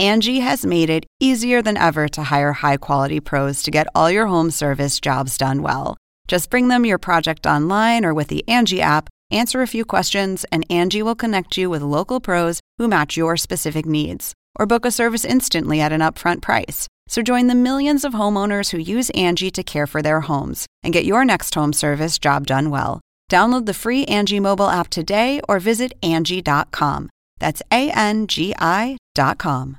Angie has made it easier than ever to hire high-quality pros to get all your home service jobs done well. Just bring them your project online or with the Angie app, answer a few questions, and Angie will connect you with local pros who match your specific needs. Or book a service instantly at an upfront price. So join the millions of homeowners who use Angie to care for their homes and get your next home service job done well. Download the free Angie mobile app today or visit Angie.com. That's ANGI.com.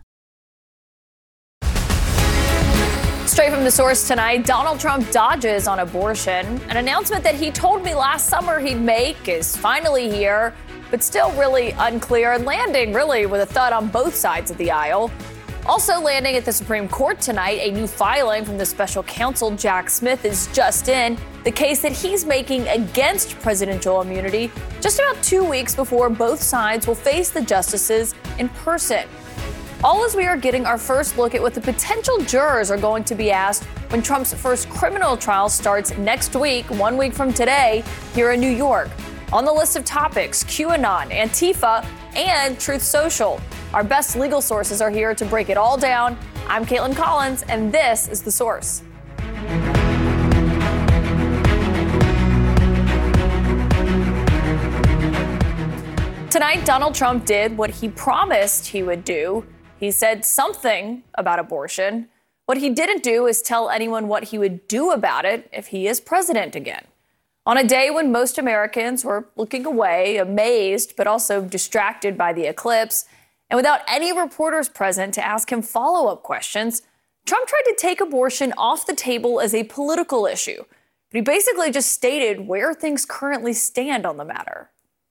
Straight from The Source tonight, Donald Trump dodges on abortion. An announcement that he told me last summer he'd make is finally here, but still really unclear and landing really with a thud on both sides of the aisle. Also landing at the Supreme Court tonight, a new filing from the special counsel Jack Smith is just in, the case that he's making against presidential immunity just about 2 weeks before both sides will face the justices in person. All as we are getting our first look at what the potential jurors are going to be asked when Trump's first criminal trial starts next week, 1 week from today, here in New York. On the list of topics, QAnon, Antifa, and Truth Social. Our best legal sources are here to break it all down. I'm Caitlin Collins, and this is The Source. Tonight, Donald Trump did what he promised he would do. He said something about abortion. What he didn't do is tell anyone what he would do about it if he is president again. On a day when most Americans were looking away, amazed, but also distracted by the eclipse, and without any reporters present to ask him follow-up questions, Trump tried to take abortion off the table as a political issue. But he basically just stated where things currently stand on the matter.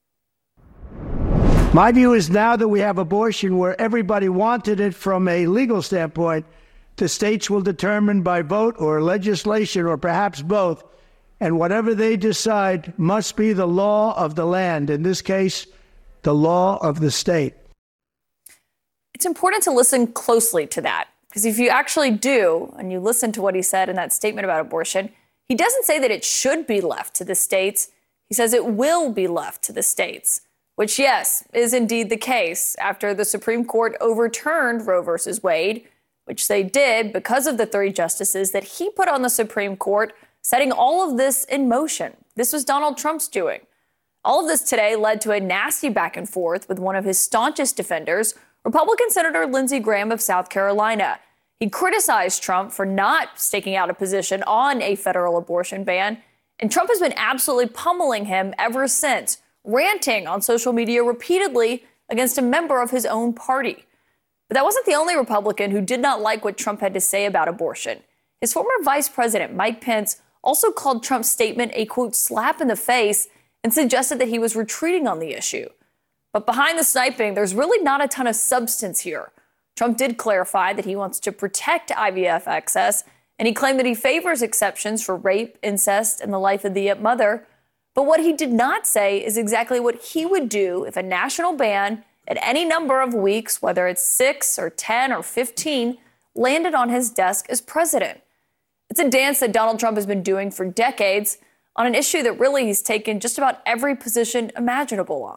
My view is now that we have abortion where everybody wanted it from a legal standpoint, the states will determine by vote or legislation or perhaps both, and whatever they decide must be the law of the land, in this case, the law of the state. It's important to listen closely to that, because if you actually do, and you listen to what he said in that statement about abortion, he doesn't say that it should be left to the states. He says it will be left to the states. Which, yes, is indeed the case after the Supreme Court overturned Roe v. Wade, which they did because of the 3 justices that he put on the Supreme Court, setting all of this in motion. This was Donald Trump's doing. All of this today led to a nasty back and forth with one of his staunchest defenders, Republican Senator Lindsey Graham of South Carolina. He criticized Trump for not staking out a position on a federal abortion ban, and Trump has been absolutely pummeling him ever since, ranting on social media repeatedly against a member of his own party. But that wasn't the only Republican who did not like what Trump had to say about abortion. His former Vice President, Mike Pence, also called Trump's statement a, quote, slap in the face and suggested that he was retreating on the issue. But behind the sniping, there's really not a ton of substance here. Trump did clarify that he wants to protect IVF access, and he claimed that he favors exceptions for rape, incest, and the life of the mother. But what he did not say is exactly what he would do if a national ban at any number of weeks, whether it's 6 or 10 or 15, landed on his desk as president. It's a dance that Donald Trump has been doing for decades on an issue that really he's taken just about every position imaginable on.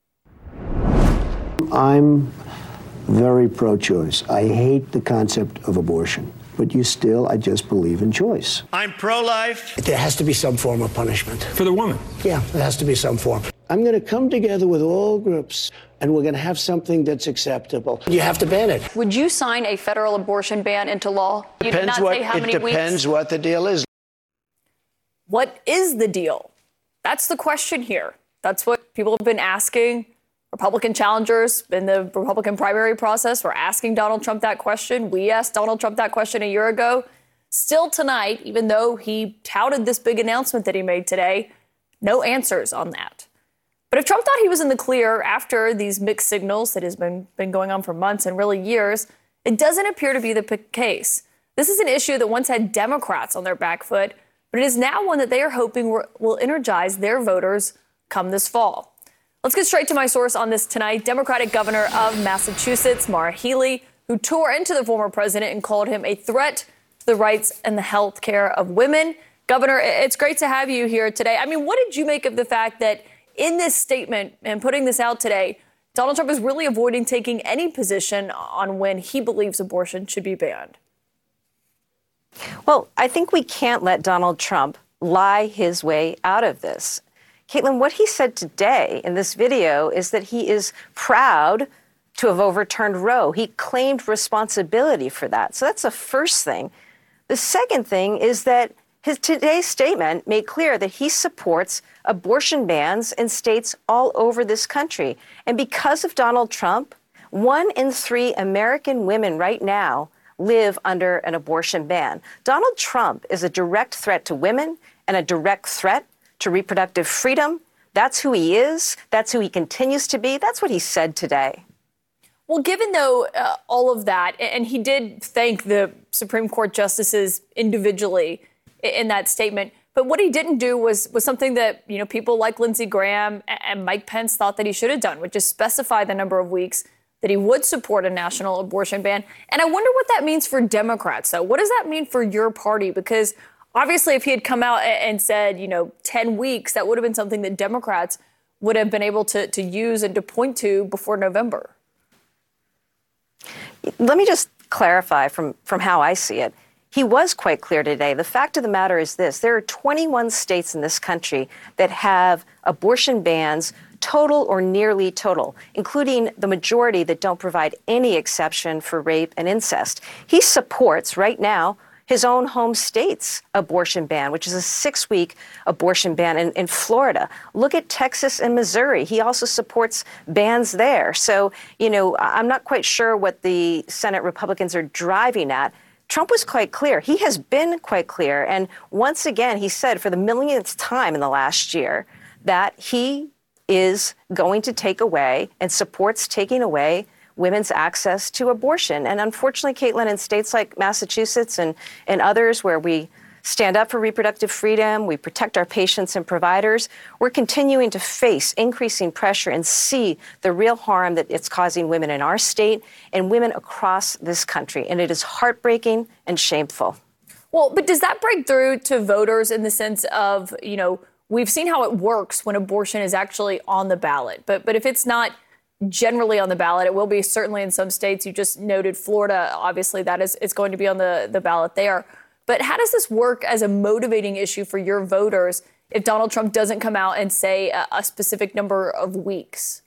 I'm very pro-choice. I hate the concept of abortion. But I just believe in choice. I'm pro-life. There has to be some form of punishment. For the woman. Yeah, there has to be some form. I'm going to come together with all groups, and we're going to have something that's acceptable. You have to ban it. Would you sign a federal abortion ban into law? You did not say how many weeks. It depends what the deal is. What is the deal? That's the question here. That's what people have been asking. Republican challengers in the Republican primary process were asking Donald Trump that question. We asked Donald Trump that question a year ago. Still tonight, even though he touted this big announcement that he made today, no answers on that. But if Trump thought he was in the clear after these mixed signals that has been going on for months and really years, it doesn't appear to be the case. This is an issue that once had Democrats on their back foot, but it is now one that they are hoping will energize their voters come this fall. Let's get straight to my source on this tonight. Democratic Governor of Massachusetts, Maura Healey, who tore into the former president and called him a threat to the rights and the health care of women. Governor, it's great to have you here today. I mean, what did you make of the fact that in this statement and putting this out today, Donald Trump is really avoiding taking any position on when he believes abortion should be banned. Well, I think we can't let Donald Trump lie his way out of this. Caitlin, what he said today in this video is that he is proud to have overturned Roe. He claimed responsibility for that. So that's the first thing. The second thing is that his today's statement made clear that he supports abortion bans in states all over this country. And because of Donald Trump, 1 in 3 American women right now live under an abortion ban. Donald Trump is a direct threat to women and a direct threat to reproductive freedom. That's who he is. That's who he continues to be. That's what he said today. Well, given, though, all of that, and he did thank the Supreme Court justices individually in that statement, but what he didn't do was something that, you know, people like Lindsey Graham and Mike Pence thought that he should have done, which is specify the number of weeks that he would support a national abortion ban. And I wonder what that means for Democrats, though. What does that mean for your party? Because obviously, if he had come out and said, 10 weeks, that would have been something that Democrats would have been able to use and to point to before November. Let me just clarify from how I see it. He was quite clear today. The fact of the matter is this. There are 21 states in this country that have abortion bans, total or nearly total, including the majority that don't provide any exception for rape and incest. He supports right now his own home state's abortion ban, which is a 6-week abortion ban in Florida. Look at Texas and Missouri. He also supports bans there. So, I'm not quite sure what the Senate Republicans are driving at. Trump was quite clear. He has been quite clear. And once again, he said for the millionth time in the last year that he is going to take away and supports taking away women's access to abortion. And unfortunately, Caitlin, in states like Massachusetts and others where we stand up for reproductive freedom, we protect our patients and providers, we're continuing to face increasing pressure and see the real harm that it's causing women in our state and women across this country. And it is heartbreaking and shameful. Well, but does that break through to voters in the sense of, we've seen how it works when abortion is actually on the ballot. But if it's not generally on the ballot, it will be certainly in some states. You just noted Florida. Obviously, that is it's going to be on the ballot there. But how does this work as a motivating issue for your voters if Donald Trump doesn't come out and say a specific number of weeks?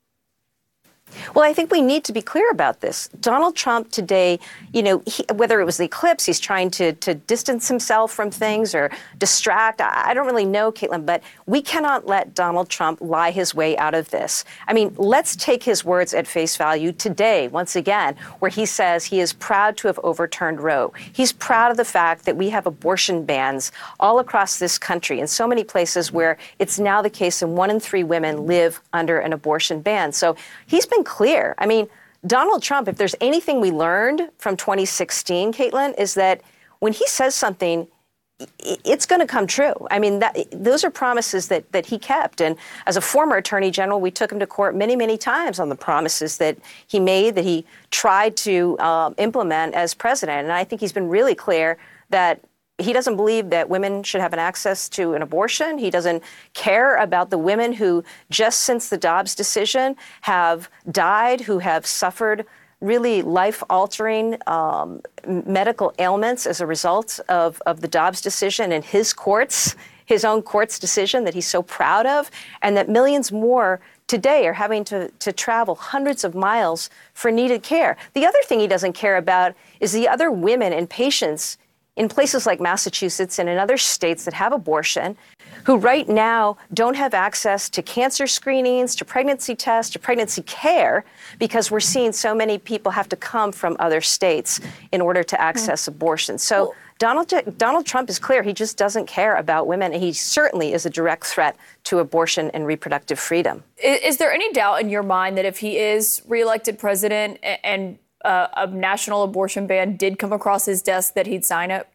Well, I think we need to be clear about this. Donald Trump today, whether it was the eclipse, he's trying to distance himself from things or distract. I don't really know, Caitlin, but we cannot let Donald Trump lie his way out of this. I mean, let's take his words at face value today, once again, where he says he is proud to have overturned Roe. He's proud of the fact that we have abortion bans all across this country in so many places where it's now the case that 1 in 3 women live under an abortion ban. So he's been clear. I mean, Donald Trump, if there's anything we learned from 2016, Caitlin, is that when he says something, it's going to come true. I mean, those are promises that he kept. And as a former attorney general, we took him to court many, many times on the promises that he made, that he tried to implement as president. And I think he's been really clear that he doesn't believe that women should have an access to an abortion. He doesn't care about the women who just since the Dobbs decision have died, who have suffered really life-altering medical ailments as a result of the Dobbs decision and his own court's decision that he's so proud of, and that millions more today are having to travel hundreds of miles for needed care. The other thing he doesn't care about is the other women and patients in places like Massachusetts and in other states that have abortion, who right now don't have access to cancer screenings, to pregnancy tests, to pregnancy care, because we're seeing so many people have to come from other states in order to access abortion. So Donald Trump is clear. He just doesn't care about women. And he certainly is a direct threat to abortion and reproductive freedom. Is there any doubt in your mind that if he is reelected president and a national abortion ban did come across his desk, that he'd sign it?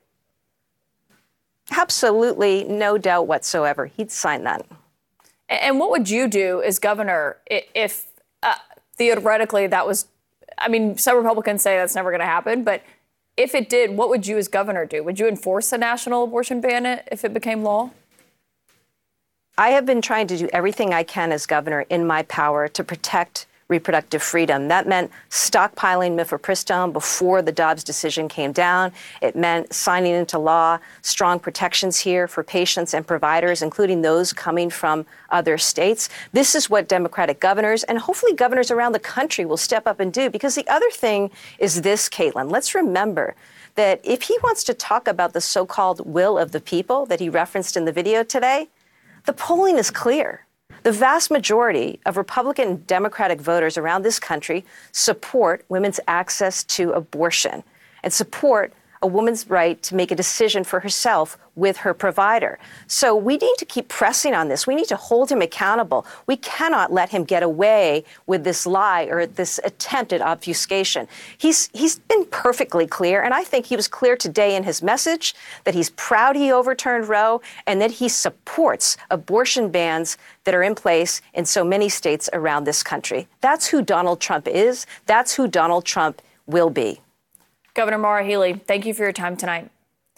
Absolutely, no doubt whatsoever. He'd sign that. And what would you do as governor if theoretically that was, I mean, some Republicans say that's never going to happen, but if it did, what would you as governor do? Would you enforce a national abortion ban if it became law? I have been trying to do everything I can as governor in my power to protect reproductive freedom. That meant stockpiling mifepristone before the Dobbs decision came down. It meant signing into law strong protections here for patients and providers, including those coming from other states. This is what Democratic governors and hopefully governors around the country will step up and do. Because the other thing is this, Caitlin, let's remember that if he wants to talk about the so-called will of the people that he referenced in the video today, the polling is clear. The vast majority of Republican and Democratic voters around this country support women's access to abortion and support a woman's right to make a decision for herself with her provider. So we need to keep pressing on this. We need to hold him accountable. We cannot let him get away with this lie or this attempt at obfuscation. He's been perfectly clear, and I think he was clear today in his message that he's proud he overturned Roe and that he supports abortion bans that are in place in so many states around this country. That's who Donald Trump is. That's who Donald Trump will be. Governor Maura Healey, thank you for your time tonight.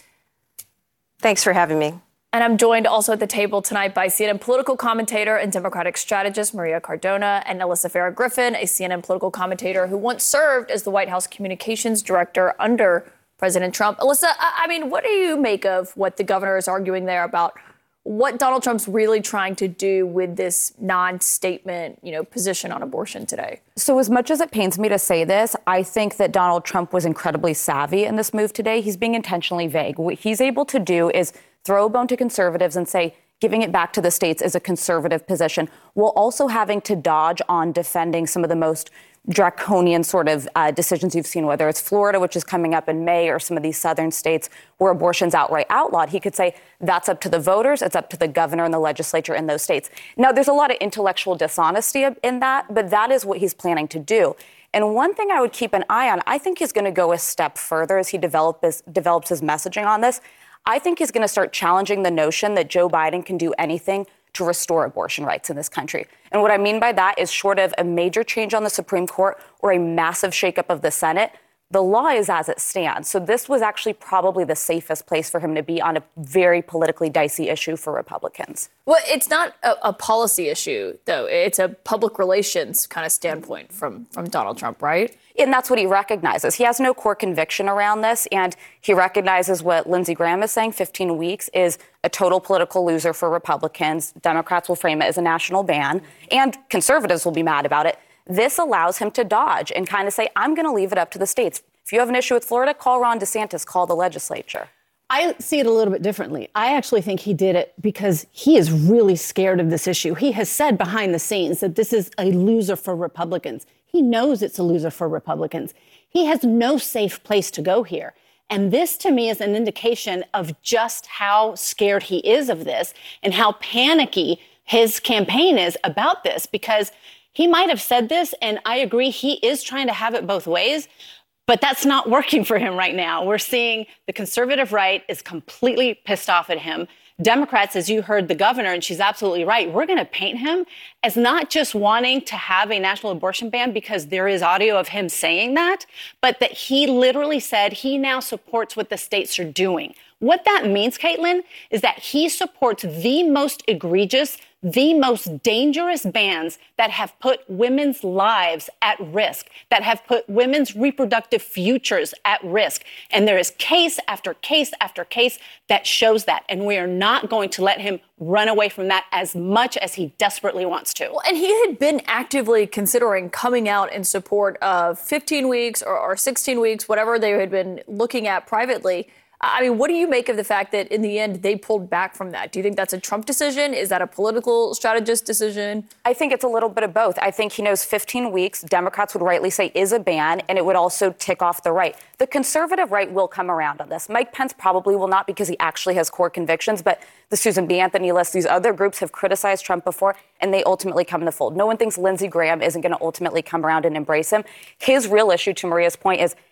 Thanks for having me. And I'm joined also at the table tonight by CNN political commentator and Democratic strategist Maria Cardona and Alyssa Farah Griffin, a CNN political commentator who once served as the White House communications director under President Trump. Alyssa, I mean, what do you make of what the governor is arguing there about what Donald Trump's really trying to do with this non-statement, position on abortion today? So as much as it pains me to say this, I think that Donald Trump was incredibly savvy in this move today. He's being intentionally vague. What he's able to do is throw a bone to conservatives and say, giving it back to the states is a conservative position, while also having to dodge on defending some of the most draconian sort of decisions you've seen, whether it's Florida, which is coming up in May, or some of these southern states where abortion's outright outlawed. He could say that's up to the voters, it's up to the governor and the legislature in those states. Now, there's a lot of intellectual dishonesty in that, but that is what he's planning to do. And one thing I would keep an eye on, I think he's going to go a step further as he develops his messaging on this. I think he's going to start challenging the notion that Joe Biden can do anything to restore abortion rights in this country. And what I mean by that is, short of a major change on the Supreme Court or a massive shakeup of the Senate, the law is as it stands. So this was actually probably the safest place for him to be on a very politically dicey issue for Republicans. Well, it's not a policy issue, though. It's a public relations kind of standpoint from Donald Trump, right? And that's what he recognizes. He has no core conviction around this, and he recognizes what Lindsey Graham is saying, 15 weeks is a total political loser for Republicans. Democrats will frame it as a national ban, and conservatives will be mad about it. This allows him to dodge and kind of say, I'm going to leave it up to the states. If you have an issue with Florida, call Ron DeSantis, call the legislature. I see it a little bit differently. I actually think he did it because he is really scared of this issue. He has said behind the scenes that this is a loser for Republicans. He knows it's a loser for Republicans. He has no safe place to go here. And this, to me, is an indication of just how scared he is of this and how panicky his campaign is about this, because he might have said this, and I agree, he is trying to have it both ways, but that's not working for him right now. We're seeing the conservative right is completely pissed off at him. Democrats, as you heard the governor, and she's absolutely right, we're going to paint him as not just wanting to have a national abortion ban because there is audio of him saying that, but that he literally said he now supports what the states are doing. What that means, Caitlin, is that he supports the most egregious, the most dangerous bans that have put women's lives at risk, that have put women's reproductive futures at risk. And there is case after case after case that shows that. And we are not going to let him run away from that as much as he desperately wants to. Well, and he had been actively considering coming out in support of 15 weeks or 16 weeks, whatever they had been looking at privately. I mean, what do you make of the fact that in the end they pulled back from that? Do you think that's a Trump decision? Is that a political strategist decision? I think it's a little bit of both. I think he knows 15 weeks, Democrats would rightly say, is a ban, and it would also tick off the right. The conservative right will come around on this. Mike Pence probably will not, because he actually has core convictions, but the Susan B. Anthony list, these other groups have criticized Trump before, and they ultimately come in the fold. No one thinks Lindsey Graham isn't going to ultimately come around and embrace him. His real issue, to Maria's point, is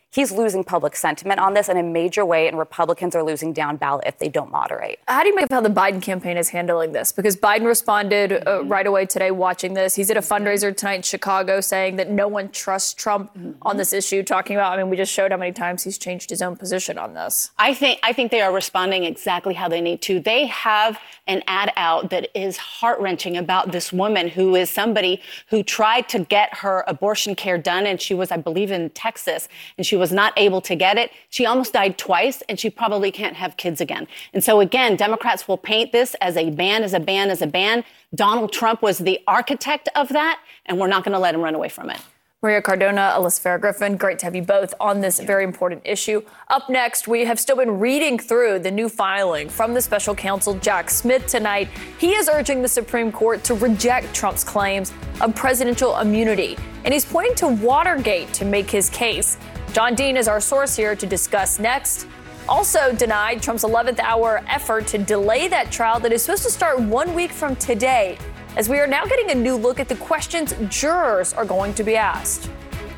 he's losing public sentiment on this in a major way, and Republicans are losing down ballot if they don't moderate. How do you make of how the Biden campaign is handling this? Because Biden responded right away today watching this. He's at a fundraiser tonight in Chicago saying that no one trusts Trump on this issue, talking about, we just showed how many times he's changed his own position on this. I think they are responding exactly how they need to. They have an ad out that is heart-wrenching about this woman who is somebody who tried to get her abortion care done, and she was, I believe, in Texas, and she was not able to get it. She almost died twice, and she probably can't have kids again. And so, again, Democrats will paint this as a ban, as a ban, as a ban. Donald Trump was the architect of that, and we're not going to let him run away from it. Maria Cardona, Alyssa Farah-Griffin, great to have you both on this very important issue. Up next, we have still been reading through the new filing from the special counsel Jack Smith tonight. He is urging the Supreme Court to reject Trump's claims of presidential immunity, and he's pointing to Watergate to make his case. John Dean is our source here to discuss next. Also denied Trump's 11th hour effort to delay that trial that is supposed to start 1 week from today, as we are now getting a new look at the questions jurors are going to be asked.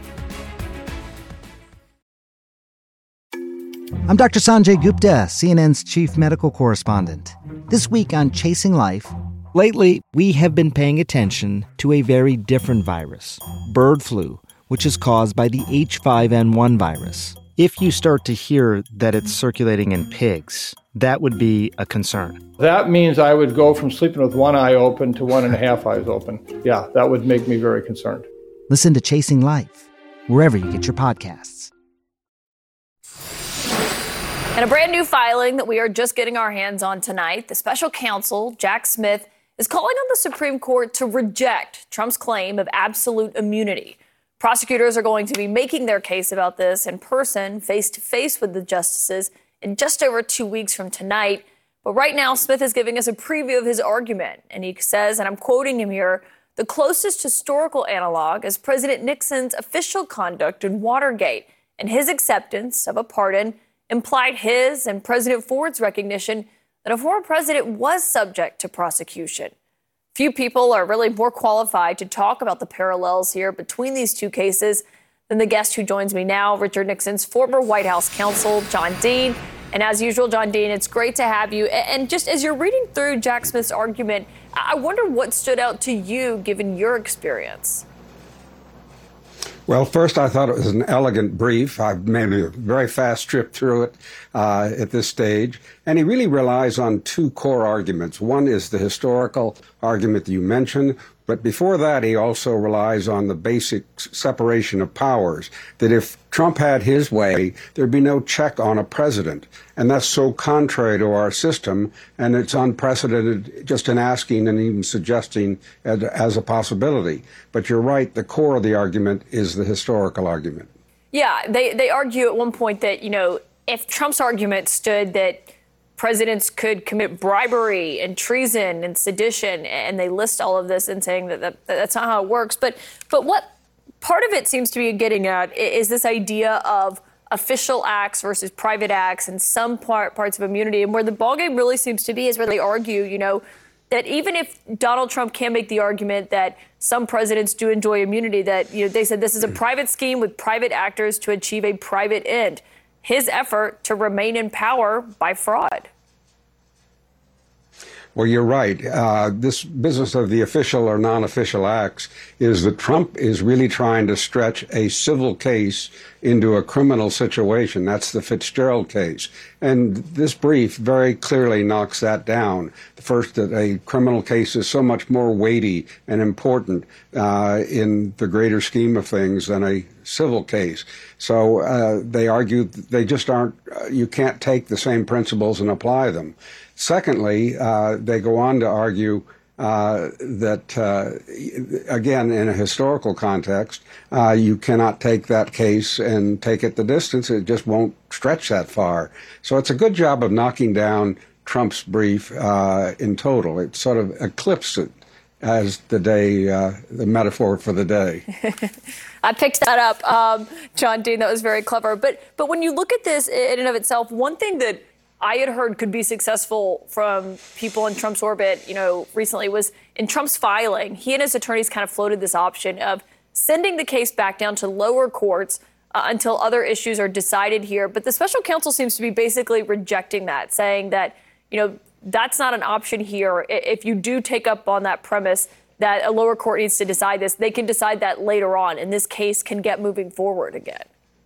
I'm Dr. Sanjay Gupta, CNN's chief medical correspondent. This week on Chasing Life, lately we have been paying attention to a very different virus, bird flu, which is caused by the H5N1 virus. If you start to hear that it's circulating in pigs, that would be a concern. That means I would go from sleeping with one eye open to 1.5 eyes open. Yeah, that would make me very concerned. Listen to Chasing Life, wherever you get your podcasts. And a brand new filing that we are just getting our hands on tonight, the special counsel, Jack Smith, is calling on the Supreme Court to reject Trump's claim of absolute immunity. Prosecutors are going to be making their case about this in person, face-to-face with the justices, in just over 2 weeks from tonight. But right now, Smith is giving us a preview of his argument. And he says, and I'm quoting him here, the closest historical analog is President Nixon's official conduct in Watergate, and his acceptance of a pardon implied his and President Ford's recognition that a former president was subject to prosecution. Few people are really more qualified to talk about the parallels here between these two cases than the guest who joins me now, Richard Nixon's former White House counsel, John Dean. And as usual, John Dean, it's great to have you. And just as you're reading through Jack Smith's argument, I wonder what stood out to you given your experience. Well, first, I thought it was an elegant brief. I've made a very fast trip through it at this stage. And he really relies on two core arguments. One is the historical argument that you mentioned. But before that, he also relies on the basic separation of powers, that if Trump had his way, there'd be no check on a president. And that's so contrary to our system, and it's unprecedented just in asking and even suggesting as a possibility. But you're right, the core of the argument is the historical argument. Yeah, they argue at one point that, if Trump's argument stood that presidents could commit bribery and treason and sedition, and they list all of this and saying that that's not how it works. But what part of it seems to be getting at is this idea of official acts versus private acts and some parts of immunity. And where the ballgame really seems to be is where they argue, that even if Donald Trump can make the argument that some presidents do enjoy immunity, that they said this is a private scheme with private actors to achieve a private end. His effort to remain in power by fraud. Well, you're right. This business of the official or non-official acts is that Trump is really trying to stretch a civil case into a criminal situation. That's the Fitzgerald case. And this brief very clearly knocks that down. First, that a criminal case is so much more weighty and important in the greater scheme of things than a civil case. So they argue they just aren't, you can't take the same principles and apply them. Secondly, they go on to argue that, again, in a historical context, you cannot take that case and take it the distance. It just won't stretch that far. So it's a good job of knocking down Trump's brief in total. It sort of eclipsed it as the day, the metaphor for the day. I picked that up, John Dean. That was very clever. But when you look at this in and of itself, one thing that I had heard could be successful from people in Trump's orbit, recently was in Trump's filing. He and his attorneys kind of floated this option of sending the case back down to lower courts until other issues are decided here. But the special counsel seems to be basically rejecting that, saying that, that's not an option here. If you do take up on that premise that a lower court needs to decide this, they can decide that later on, and this case can get moving forward again.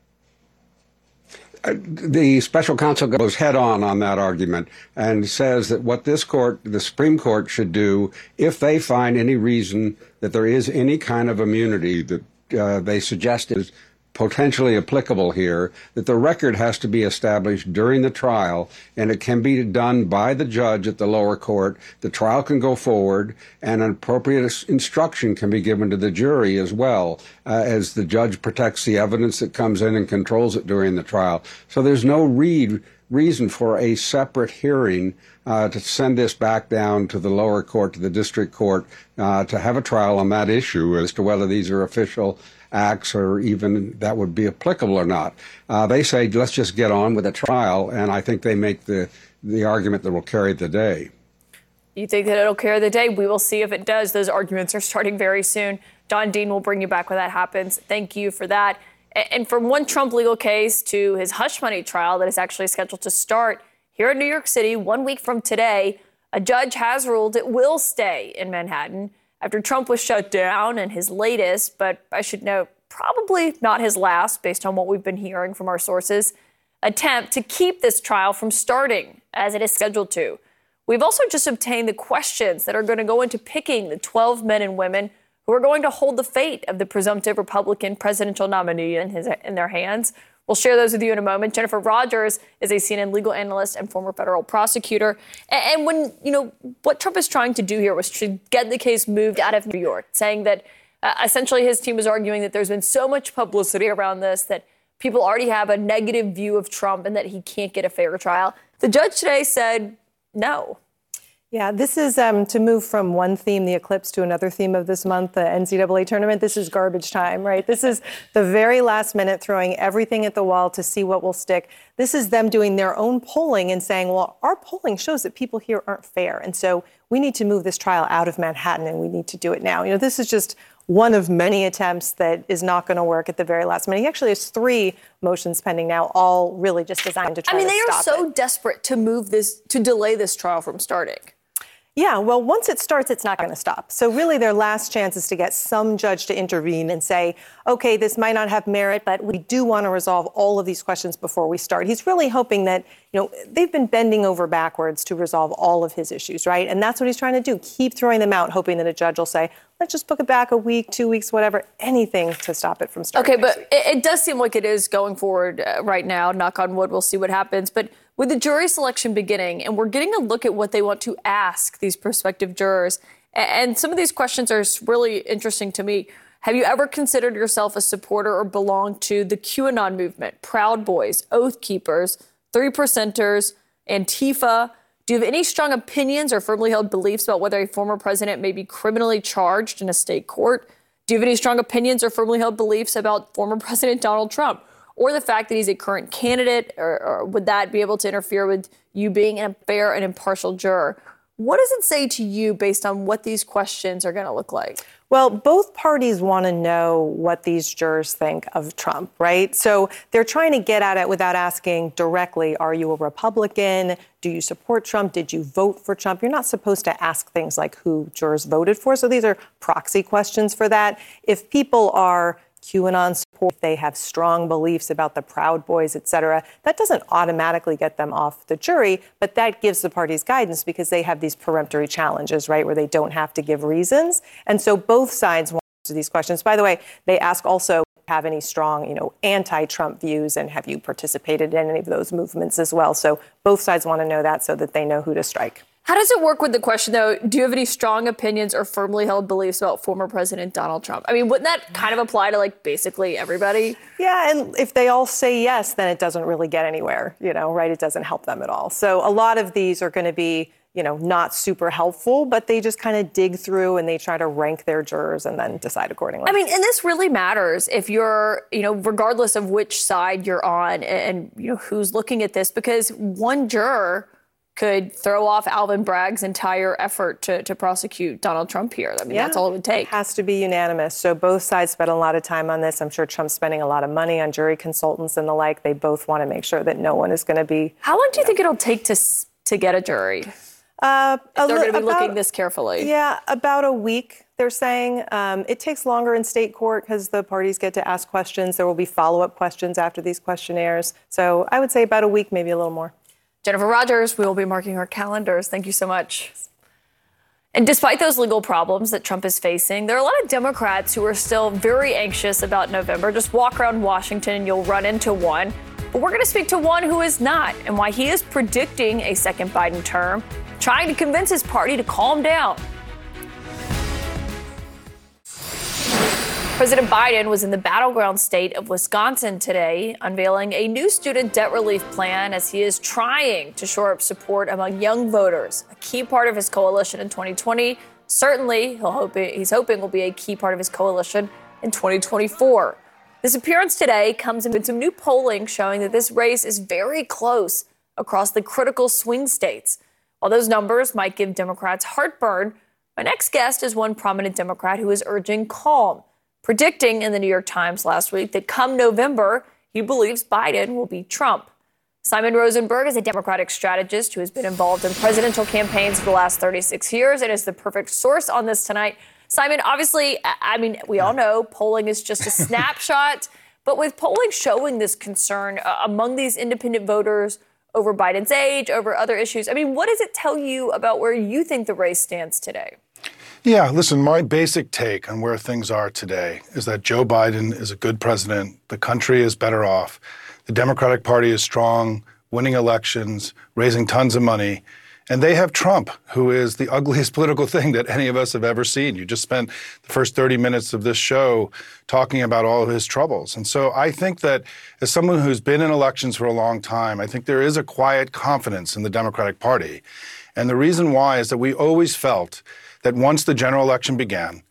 The special counsel goes head on that argument and says that what this court, the Supreme Court, should do, if they find any reason that there is any kind of immunity that they suggest is potentially applicable here, that the record has to be established during the trial, and it can be done by the judge at the lower court. The trial can go forward, and an appropriate instruction can be given to the jury as well, as the judge protects the evidence that comes in and controls it during the trial. So there's no reason for a separate hearing to send this back down to the lower court, to the district court, to have a trial on that issue as to whether these are official acts or even that would be applicable or not. They say, let's just get on with a trial, and I think they make the argument that will carry the day. You think that it'll carry the day? We will see if it does. Those arguments are starting very soon. Don Dean will bring you back when that happens. Thank you for that. And from one Trump legal case to his hush money trial that is actually scheduled to start here in New York City 1 week from today, a judge has ruled it will stay in Manhattan after Trump was shut down and his latest, but I should note, probably not his last, based on what we've been hearing from our sources, attempt to keep this trial from starting as it is scheduled to. We've also just obtained the questions that are going to go into picking the 12 men and women who are going to hold the fate of the presumptive Republican presidential nominee in their hands. We'll share those with you in a moment. Jennifer Rogers is a CNN legal analyst and former federal prosecutor. And when, what Trump is trying to do here was to get the case moved out of New York, saying that essentially his team is arguing that there's been so much publicity around this that people already have a negative view of Trump and that he can't get a fair trial. The judge today said no. Yeah, this is to move from one theme, the eclipse, to another theme of this month, the NCAA tournament. This is garbage time, right? This is the very last minute throwing everything at the wall to see what will stick. This is them doing their own polling and saying, well, our polling shows that people here aren't fair. And so we need to move this trial out of Manhattan and we need to do it now. This is just one of many attempts that is not going to work at the very last minute. He actually has 3 motions pending now, all really just designed to try to stop it. They are so desperate to move this, to delay this trial from starting. Yeah, well, once it starts, it's not going to stop. So really their last chance is to get some judge to intervene and say, okay, this might not have merit, but we do want to resolve all of these questions before we start. He's really hoping that, they've been bending over backwards to resolve all of his issues, right? And that's what he's trying to do. Keep throwing them out, hoping that a judge will say, let's just book it back a week, 2 weeks, whatever, anything to stop it from starting. Okay, but it does seem like it is going forward right now. Knock on wood, we'll see what happens. But with the jury selection beginning, and we're getting a look at what they want to ask these prospective jurors, and some of these questions are really interesting to me. Have you ever considered yourself a supporter or belong to the QAnon movement, Proud Boys, Oath Keepers, 3%ers, Antifa? Do you have any strong opinions or firmly held beliefs about whether a former president may be criminally charged in a state court? Do you have any strong opinions or firmly held beliefs about former President Donald Trump? Or the fact that he's a current candidate, or would that be able to interfere with you being a fair and impartial juror? What does it say to you based on what these questions are going to look like? Well, both parties want to know what these jurors think of Trump, right? So they're trying to get at it without asking directly, are you a Republican? Do you support Trump? Did you vote for Trump? You're not supposed to ask things like who jurors voted for. So these are proxy questions for that. If people are QAnon support, they have strong beliefs about the Proud Boys, et cetera, that doesn't automatically get them off the jury, but that gives the parties guidance because they have these peremptory challenges, right, where they don't have to give reasons. And so both sides want to answer these questions. By the way, they ask also, have any strong, anti-Trump views, and have you participated in any of those movements as well? So both sides want to know that so that they know who to strike. How does it work with the question, though? Do you have any strong opinions or firmly held beliefs about former President Donald Trump? I mean, wouldn't that kind of apply to, basically everybody? Yeah, and if they all say yes, then it doesn't really get anywhere, right? It doesn't help them at all. So a lot of these are going to be, not super helpful, but they just kind of dig through and they try to rank their jurors and then decide accordingly. I mean, and this really matters if you're, regardless of which side you're on and who's looking at this, because one juror could throw off Alvin Bragg's entire effort to prosecute Donald Trump here. I mean, that's all it would take. It has to be unanimous. So both sides spent a lot of time on this. I'm sure Trump's spending a lot of money on jury consultants and the like. They both want to make sure that no one is going to be. How long do you think it'll take to get a jury? If they're going to be looking this carefully. Yeah, about a week, they're saying. It takes longer in state court because the parties get to ask questions. There will be follow-up questions after these questionnaires. So I would say about a week, maybe a little more. Jennifer Rogers, we will be marking our calendars. Thank you so much. And despite those legal problems that Trump is facing, there are a lot of Democrats who are still very anxious about November. Just walk around Washington and you'll run into one. But we're going to speak to one who is not, and why he is predicting a second Biden term, trying to convince his party to calm down. President Biden was in the battleground state of Wisconsin today, unveiling a new student debt relief plan as he is trying to shore up support among young voters, a key part of his coalition in 2020. Certainly, he's hoping will be a key part of his coalition in 2024. This appearance today comes amid some new polling showing that this race is very close across the critical swing states. While those numbers might give Democrats heartburn, my next guest is one prominent Democrat who is urging calm, predicting in the New York Times last week that come November, he believes Biden will beat Trump. Simon Rosenberg is a Democratic strategist who has been involved in presidential campaigns for the last 36 years and is the perfect source on this tonight. Simon, obviously, I mean, we all know polling is just a snapshot, but with polling showing this concern among these independent voters over Biden's age, over other issues, I mean, what does it tell you about where you think the race stands today? Yeah, listen, my basic take on where things are today is that Joe Biden is a good president. The country is better off. The Democratic Party is strong, winning elections, raising tons of money. And they have Trump, who is the ugliest political thing that any of us have ever seen. You just spent the first 30 minutes of this show talking about all of his troubles. And so I think that as someone who's been in elections for a long time, I think there is a quiet confidence in the Democratic Party. And the reason why is that we always felt that once the general election began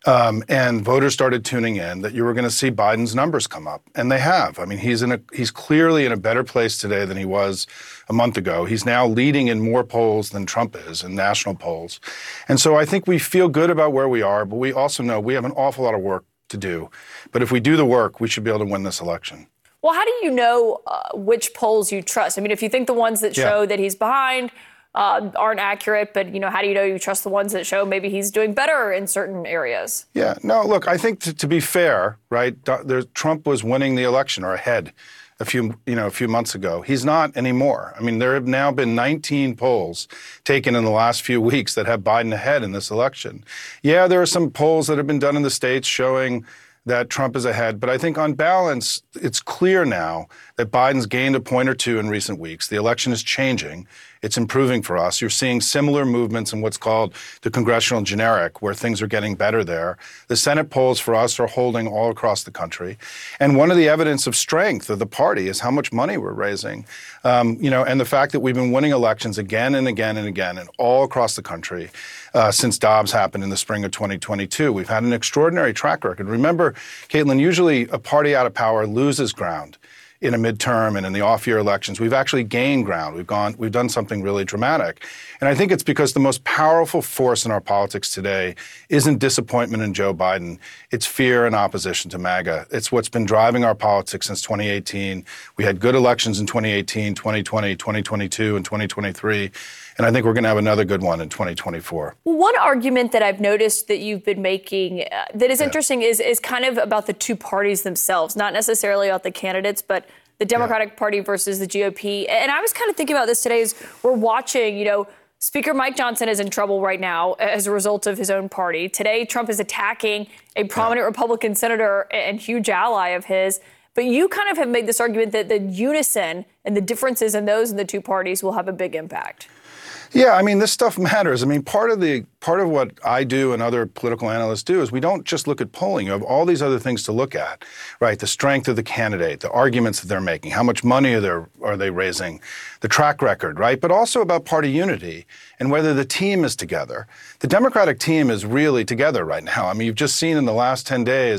and voters started tuning in, that you were going to see Biden's numbers come up. And they have. I mean, he's clearly in a better place today than he was a month ago. He's now leading in more polls than Trump is in national polls. And so I think we feel good about where we are, but we also know we have an awful lot of work to do. But if we do the work, we should be able to win this election. Well, how do you know which polls you trust? I mean, if you think the ones that show that he's behind aren't accurate, but, you know, how do you know you trust the ones that show maybe he's doing better in certain areas? Yeah, no, look, I think to be fair, right, Trump was winning the election or ahead a few months ago. He's not anymore. I mean, there have now been 19 polls taken in the last few weeks that have Biden ahead in this election. Yeah, there are some polls that have been done in the states showing that Trump is ahead. But I think on balance, it's clear now that Biden's gained a point or two in recent weeks. The election is changing. It's improving for us. You're seeing similar movements in what's called the congressional generic, where things are getting better there. The Senate polls for us are holding all across the country. And one of the evidence of strength of the party is how much money we're raising. And the fact that we've been winning elections again and again and again and all across the country since Dobbs happened in the spring of 2022. We've had an extraordinary track record. Remember, Caitlin, usually a party out of power loses ground in a midterm and in the off-year elections. We've actually gained ground. We've done something really dramatic. And I think it's because the most powerful force in our politics today isn't disappointment in Joe Biden. It's fear and opposition to MAGA. It's what's been driving our politics since 2018. We had good elections in 2018, 2020, 2022, and 2023. And I think we're going to have another good one in 2024. One argument that I've noticed that you've been making that is interesting is kind of about the two parties themselves, not necessarily about the candidates, but the Democratic Party versus the GOP. And I was kind of thinking about this today as we're watching, Speaker Mike Johnson is in trouble right now as a result of his own party. Today, Trump is attacking a prominent Republican senator and huge ally of his. But you kind of have made this argument that the unison and the differences in those in the two parties will have a big impact. Yeah, I mean, this stuff matters. I mean, part of what I do and other political analysts do is we don't just look at polling. You have all these other things to look at, right? The strength of the candidate, the arguments that they're making, how much money are they raising, the track record, right? But also about party unity and whether the team is together. The Democratic team is really together right now. I mean, you've just seen in the last 10 days,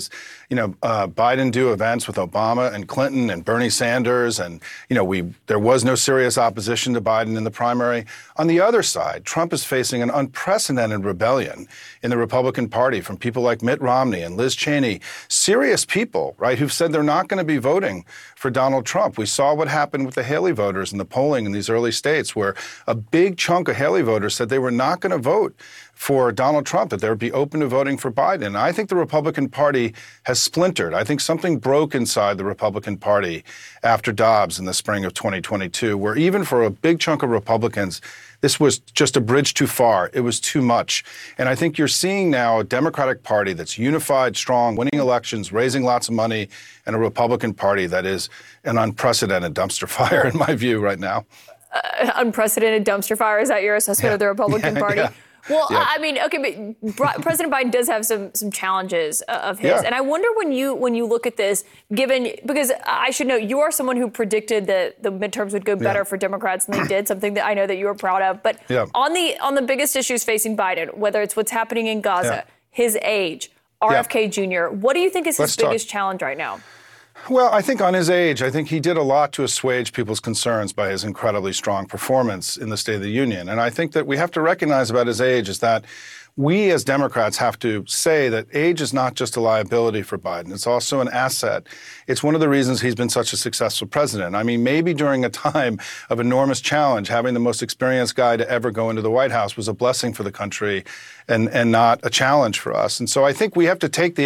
Biden do events with Obama and Clinton and Bernie Sanders, and there was no serious opposition to Biden in the primary. On the other side, Trump is facing an unprecedented rebellion in the Republican Party from people like Mitt Romney and Liz Cheney, serious people, right, who've said they're not going to be voting for Donald Trump. We saw what happened with the Haley voters in the polling in these early states, where a big chunk of Haley voters said they were not going to vote for Donald Trump, that they would be open to voting for Biden. And I think the Republican Party has splintered. I think something broke inside the Republican Party after Dobbs in the spring of 2022, where even for a big chunk of Republicans, this was just a bridge too far. It was too much. And I think you're seeing now a Democratic Party that's unified, strong, winning elections, raising lots of money, and a Republican Party that is an unprecedented dumpster fire, in my view, right now. Unprecedented dumpster fire? Is that your assessment of the Republican Party? Yeah. Well, yeah. I mean, okay, but President Biden does have some challenges of his, and I wonder when you look at this, because I should note you are someone who predicted that the midterms would go better for Democrats than they did, something that I know that you are proud of. But on the biggest issues facing Biden, whether it's what's happening in Gaza, his age, RFK Jr., what do you think is his biggest challenge right now? Well, I think on his age, I think he did a lot to assuage people's concerns by his incredibly strong performance in the State of the Union. And I think that we have to recognize about his age is that we as Democrats have to say that age is not just a liability for Biden. It's also an asset. It's one of the reasons he's been such a successful president. I mean, maybe during a time of enormous challenge, having the most experienced guy to ever go into the White House was a blessing for the country and not a challenge for us. And so I think we've got to take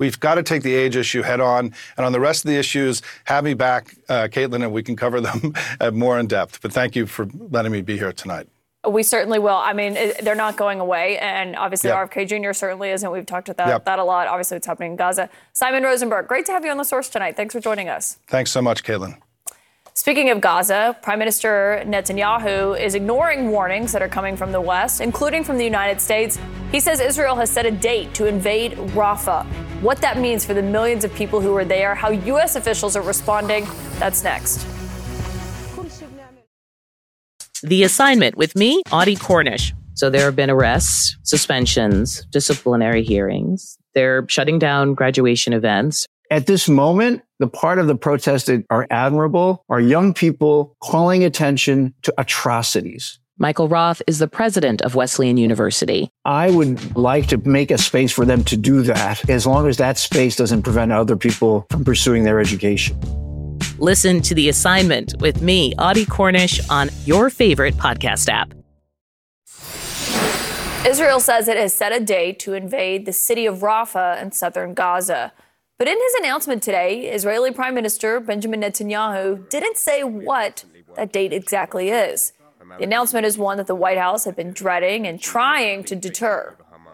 the age issue head on. And on the rest of the issues, have me back, Caitlin, and we can cover them more in depth. But thank you for letting me be here tonight. We certainly will. I mean, they're not going away. And obviously, RFK Jr. certainly isn't. We've talked about that a lot. Obviously, it's happening in Gaza. Simon Rosenberg, great to have you on The Source tonight. Thanks for joining us. Thanks so much, Caitlin. Speaking of Gaza, Prime Minister Netanyahu is ignoring warnings that are coming from the West, including from the United States. He says Israel has set a date to invade Rafah. What that means for the millions of people who are there, how U.S. officials are responding, that's next. The Assignment with me, Audie Cornish. So there have been arrests, suspensions, disciplinary hearings. They're shutting down graduation events. At this moment, the part of the protests that are admirable are young people calling attention to atrocities. Michael Roth is the president of Wesleyan University. I would like to make a space for them to do that, as long as that space doesn't prevent other people from pursuing their education. Listen to The Assignment with me, Audie Cornish, on your favorite podcast app. Israel says it has set a date to invade the city of Rafah in southern Gaza. But in his announcement today, Israeli Prime Minister Benjamin Netanyahu didn't say what that date exactly is. The announcement is one that the White House had been dreading and trying to deter.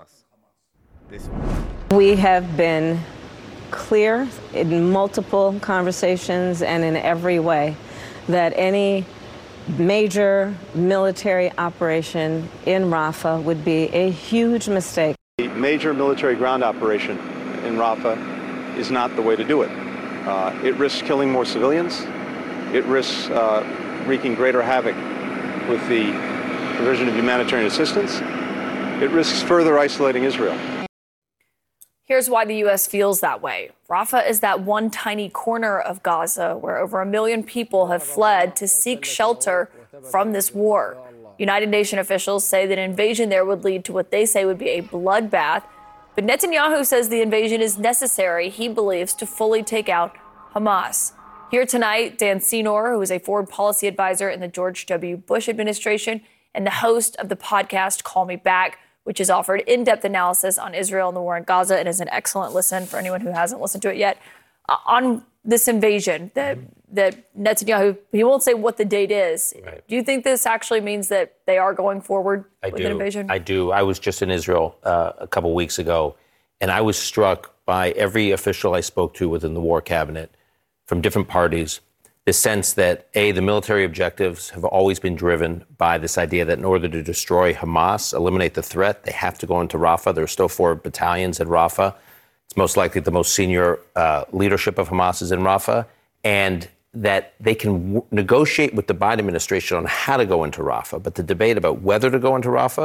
We have been clear in multiple conversations and in every way that any major military operation in Rafah would be a huge mistake. A major military ground operation in Rafah is not the way to do it. It risks killing more civilians. It risks wreaking greater havoc with the provision of humanitarian assistance. It risks further isolating Israel. Here's why the U.S. feels that way. Rafah is that one tiny corner of Gaza where over 1 million people have fled to seek shelter from this war. United Nations officials say that an invasion there would lead to what they say would be a bloodbath. But Netanyahu says the invasion is necessary, he believes, to fully take out Hamas. Here tonight, Dan Senor, who is a foreign policy advisor in the George W. Bush administration and the host of the podcast Call Me Back, which has offered in-depth analysis on Israel and the war in Gaza and is an excellent listen for anyone who hasn't listened to it yet. On this invasion that Netanyahu, he won't say what the date is. Right. Do you think this actually means that they are going forward with an invasion? I do. I was just in Israel a couple weeks ago, and I was struck by every official I spoke to within the war cabinet from different parties, the sense that, A, the military objectives have always been driven by this idea that in order to destroy Hamas, eliminate the threat, they have to go into Rafah. There are still 4 battalions at Rafah. It's most likely the most senior leadership of Hamas is in Rafah. And that they can negotiate with the Biden administration on how to go into Rafah. But the debate about whether to go into Rafah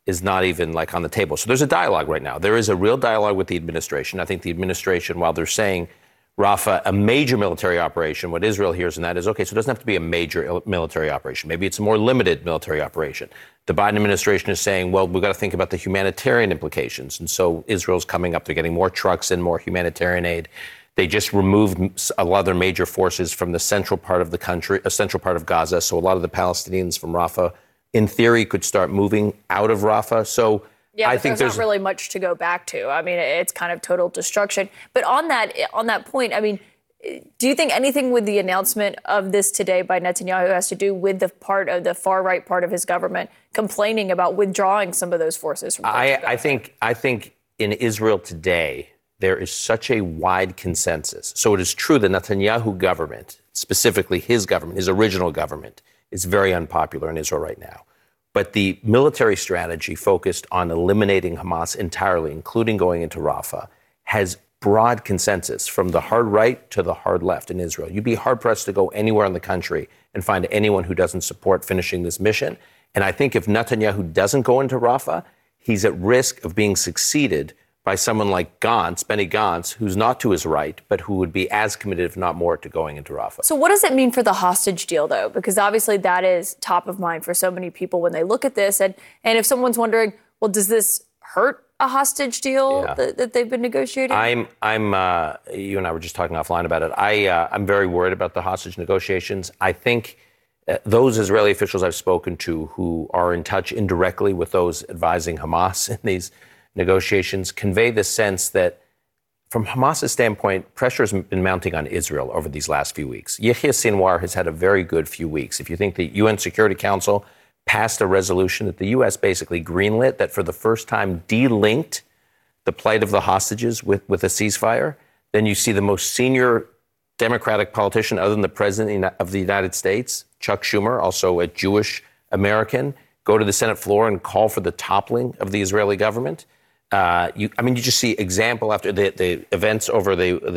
is not even like on the table. So there's a dialogue right now. There is a real dialogue with the administration. I think the administration, while they're saying Rafah, a major military operation, what Israel hears in that is, okay, so it doesn't have to be a major military operation. Maybe it's a more limited military operation. The Biden administration is saying, well, we've got to think about the humanitarian implications. And so Israel's coming up. They're getting more trucks and more humanitarian aid. They just removed a lot of their major forces from the central part of the country, a central part of Gaza. So a lot of the Palestinians from Rafah, in theory, could start moving out of Rafah. So yeah, I but think there's not really much to go back to. I mean, it's kind of total destruction. But on that point, I mean, do you think anything with the announcement of this today by Netanyahu has to do with the part of the far right part of his government complaining about withdrawing some of those forces from I think in Israel today, there is such a wide consensus. So it is true the Netanyahu government, specifically his government, his original government, is very unpopular in Israel right now. But the military strategy focused on eliminating Hamas entirely, including going into Rafah, has broad consensus from the hard right to the hard left in Israel. You'd be hard-pressed to go anywhere in the country and find anyone who doesn't support finishing this mission. And I think if Netanyahu doesn't go into Rafah, he's at risk of being succeeded by someone like Gantz, Benny Gantz, who's not to his right, but who would be as committed, if not more, to going into Rafah. So what does it mean for the hostage deal, though? Because obviously that is top of mind for so many people when they look at this. And if someone's wondering, well, does this hurt a hostage deal that they've been negotiating? You and I were just talking offline about it. I'm very worried about the hostage negotiations. I think those Israeli officials I've spoken to who are in touch indirectly with those advising Hamas in these negotiations convey the sense that from Hamas's standpoint, pressure has been mounting on Israel over these last few weeks. Yahya Sinwar has had a very good few weeks. If you think the UN Security Council passed a resolution that the U.S. basically greenlit that for the first time delinked the plight of the hostages with a ceasefire, then you see the most senior Democratic politician other than the President of the United States, Chuck Schumer, also a Jewish American, go to the Senate floor and call for the toppling of the Israeli government. You just see example after the events over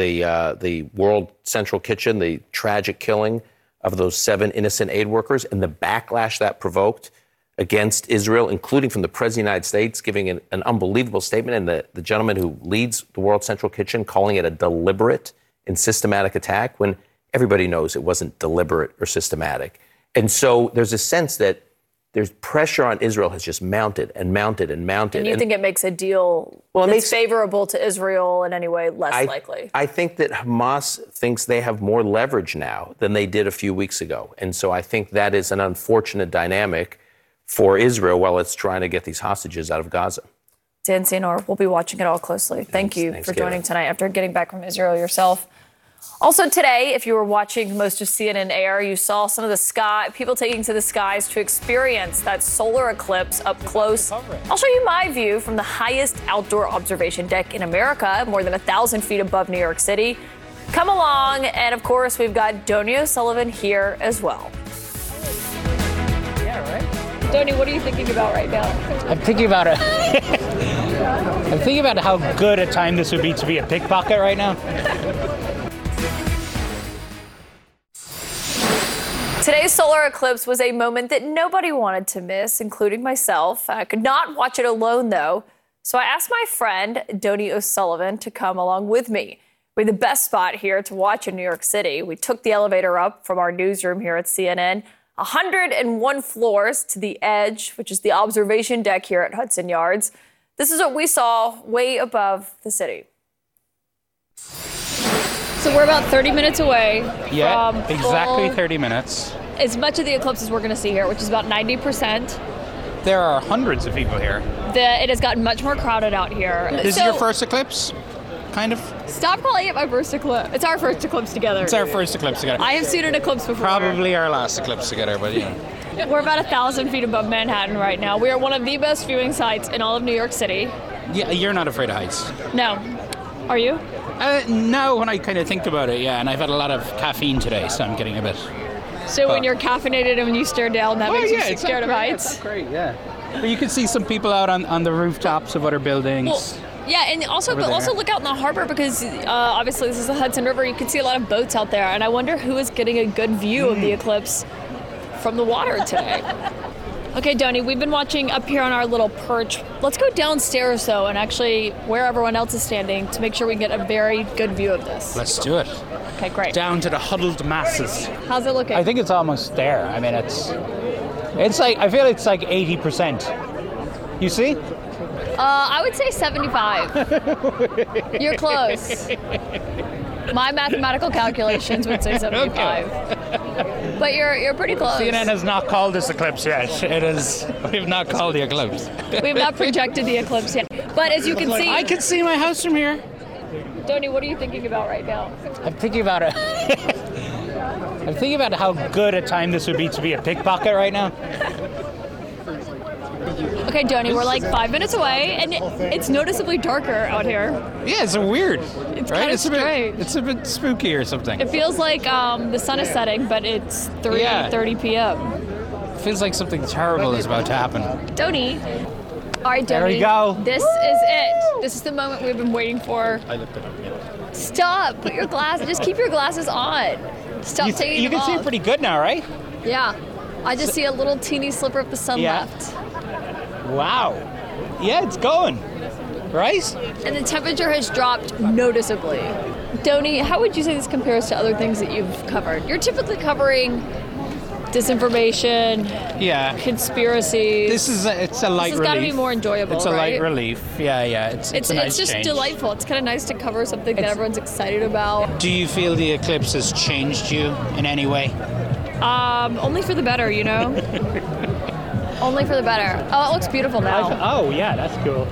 the World Central Kitchen, the tragic killing of those 7 innocent aid workers, and the backlash that provoked against Israel, including from the President of the United States, giving an unbelievable statement, and the gentleman who leads the World Central Kitchen calling it a deliberate and systematic attack, when everybody knows it wasn't deliberate or systematic. And so there's a sense that there's pressure on Israel has just mounted and mounted and mounted. And you think it makes a deal that's favorable to Israel in any way less likely? I think that Hamas thinks they have more leverage now than they did a few weeks ago. And so I think that is an unfortunate dynamic for Israel while it's trying to get these hostages out of Gaza. Dan Senor, we'll be watching it all closely. Thank you for joining tonight after getting back from Israel yourself. Also today, if you were watching most of CNN Air, you saw some of the people taking to the skies to experience that solar eclipse up close. I'll show you my view from the highest outdoor observation deck in America, more than 1,000 feet above New York City. Come along, and of course, we've got Donie O'Sullivan here as well. Yeah, right? Donie, what are you thinking about right now? I'm thinking about it. I'm thinking about how good a time this would be to be a pickpocket right now. Today's solar eclipse was a moment that nobody wanted to miss, including myself. I could not watch it alone, though. So I asked my friend, Donie O'Sullivan, to come along with me. We had the best spot here to watch in New York City. We took the elevator up from our newsroom here at CNN, 101 floors to the edge, which is the observation deck here at Hudson Yards. This is what we saw way above the city. So we're about 30 minutes away from exactly 30 minutes. As much of the eclipse as we're going to see here, which is about 90%. There are hundreds of people here. It has gotten much more crowded out here. This is your first eclipse? Kind of? Stop calling it my first eclipse. It's our first eclipse together. It's our first eclipse together. I have seen an eclipse before. Probably our last eclipse together, but yeah. We're about 1,000 feet above Manhattan right now. We are one of the best viewing sites in all of New York City. Yeah, you're not afraid of heights? No. Are you? No, when I kind of think about it, yeah. And I've had a lot of caffeine today, so I'm getting a bit... So when you're caffeinated and when you stare down, that makes you scared of heights? That's great, yeah. But you can see some people out on the rooftops of other buildings. Well, yeah, and also look out in the harbor because obviously this is the Hudson River. You can see a lot of boats out there, and I wonder who is getting a good view of the eclipse from the water today. Okay, Doni, we've been watching up here on our little perch. Let's go downstairs, though, and actually where everyone else is standing to make sure we get a very good view of this. Let's do it. Okay, great. Down to the huddled masses. How's it looking? I think it's almost there. I mean, it's like, I feel it's like 80%. You see? I would say 75. You're close. My mathematical calculations would say 75. Okay. But you're pretty close. CNN has not called this eclipse yet. We've not called the eclipse. We've not projected the eclipse yet. But as you can see... I can see my house from here. Doni, what are you thinking about right now? I'm thinking about it. I'm thinking about how good a time this would be to be a pickpocket right now. Okay, Doni, we're like 5 minutes away, and it's noticeably darker out here. Yeah, it's weird. It's right? kind of strange. It's a bit spooky or something. It feels like the sun is setting, but it's 3:30 p.m. It feels like something terrible is about to happen. Doni. All right, Doni. There we go. This is it. This is the moment we've been waiting for. Stop. Put your glasses. Just keep your glasses on. Stop taking them off. You can see pretty good now, right? Yeah. I just see a little teeny sliver of the sun left. Wow. Yeah, it's going. Right? And the temperature has dropped noticeably. Doni, how would you say this compares to other things that you've covered? You're typically covering disinformation, conspiracies. It's a light relief. This has got to be more enjoyable, It's a right? light relief. Yeah. It's a nice just change. delightful. It's kind of nice to cover something that everyone's excited about. Do you feel the eclipse has changed you in any way? Only for the better, you know? Only for the better. Oh, it looks beautiful now. Yeah, that's cool.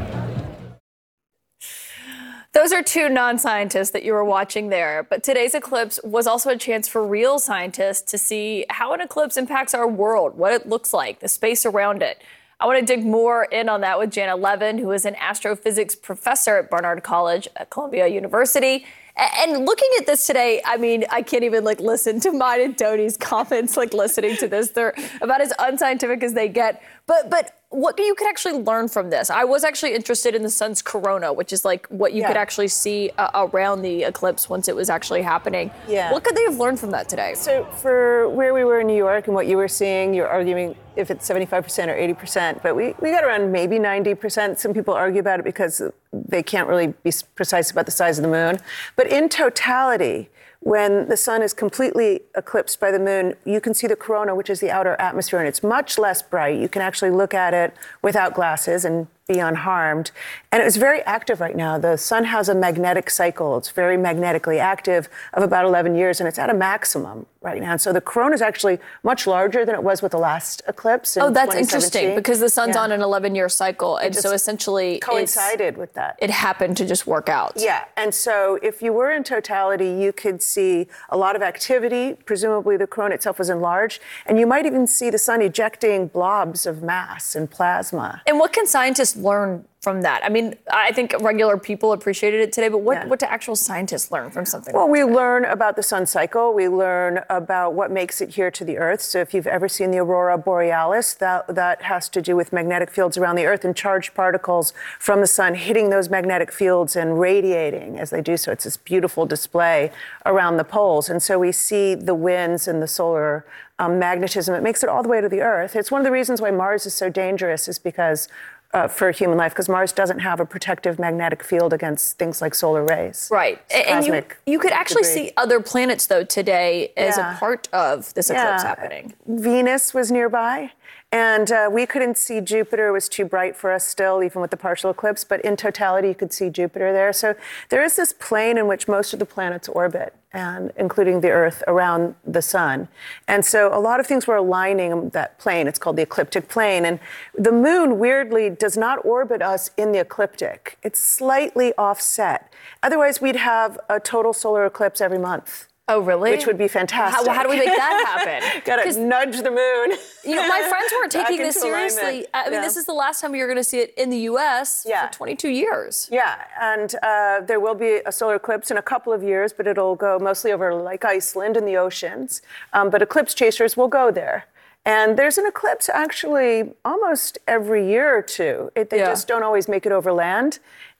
Those are two non-scientists that you were watching there. But today's eclipse was also a chance for real scientists to see how an eclipse impacts our world, what it looks like, the space around it. I want to dig more in on that with Jana Levin, who is an astrophysics professor at Barnard College at Columbia University. And looking at this today, I mean, I can't even listen to mine and Doni's comments listening to this. They're about as unscientific as they get. But what you could actually learn from this? I was actually interested in the sun's corona, which is what you could actually see around the eclipse once it was actually happening. Yeah. What could they have learned from that today? So for where we were in New York and what you were seeing, you're arguing if it's 75% or 80%, but we got around maybe 90%. Some people argue about it because they can't really be precise about the size of the moon. But in totality, when the sun is completely eclipsed by the moon, you can see the corona, which is the outer atmosphere, and it's much less bright. You can actually look at it without glasses and be unharmed. And it was very active right now. The sun has a magnetic cycle. It's very magnetically active of about 11 years, and it's at a maximum right now. And so the corona is actually much larger than it was with the last eclipse in 2017. That's interesting, because the sun's on an 11-year cycle, and so essentially coincided with that. It happened to just work out. Yeah, and so if you were in totality, you could see a lot of activity. Presumably the corona itself was enlarged, and you might even see the sun ejecting blobs of mass and plasma. And what can scientists learn from that? I mean, I think regular people appreciated it today, but what do actual scientists learn from something Well, like we learn about the sun cycle. We learn about what makes it here to the Earth. So if you've ever seen the aurora borealis, that has to do with magnetic fields around the Earth and charged particles from the sun hitting those magnetic fields and radiating as they do so. It's this beautiful display around the poles. And so we see the winds and the solar magnetism. It makes it all the way to the Earth. It's one of the reasons why Mars is so dangerous, is because for human life, because Mars doesn't have a protective magnetic field against things like solar rays. Right. And you could actually see other planets, though, today as a part of this eclipse happening. Venus was nearby. And we couldn't see Jupiter. It was too bright for us still, even with the partial eclipse. But in totality, you could see Jupiter there. So there is this plane in which most of the planets orbit, and including the Earth, around the sun. And so a lot of things were aligning that plane. It's called the ecliptic plane. And the moon, weirdly, does not orbit us in the ecliptic. It's slightly offset. Otherwise, we'd have a total solar eclipse every month. Oh, really? Which would be fantastic. How do we make that happen? Gotta nudge the moon. My friends weren't taking this seriously. Alignment. I mean, this is the last time you're going to see it in the U.S. for 22 years. Yeah, and there will be a solar eclipse in a couple of years, but it'll go mostly over Iceland and the oceans. But eclipse chasers will go there. And there's an eclipse actually almost every year or two. They just don't always make it over land.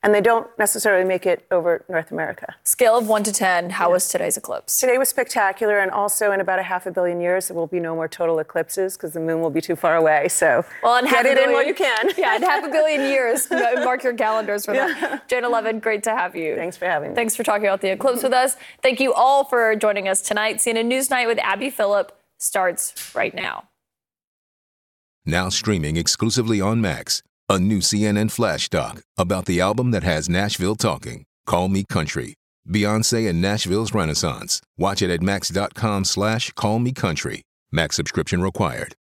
and they don't necessarily make it over North America. Scale of 1 to 10, how was today's eclipse? Today was spectacular, and also in about 500 million years, there will be no more total eclipses because the moon will be too far away. So get it in while you can. Yeah, in 500 million years. Mark your calendars for that. Jana Levin, great to have you. Thanks for having me. Thanks for talking about the eclipse with us. Thank you all for joining us tonight. CNN Newsnight with Abby Phillip starts right now. Now streaming exclusively on Max, a new CNN Flash doc about the album that has Nashville talking, Call Me Country, Beyoncé and Nashville's Renaissance. Watch it at max.com/callmecountry. Max subscription required.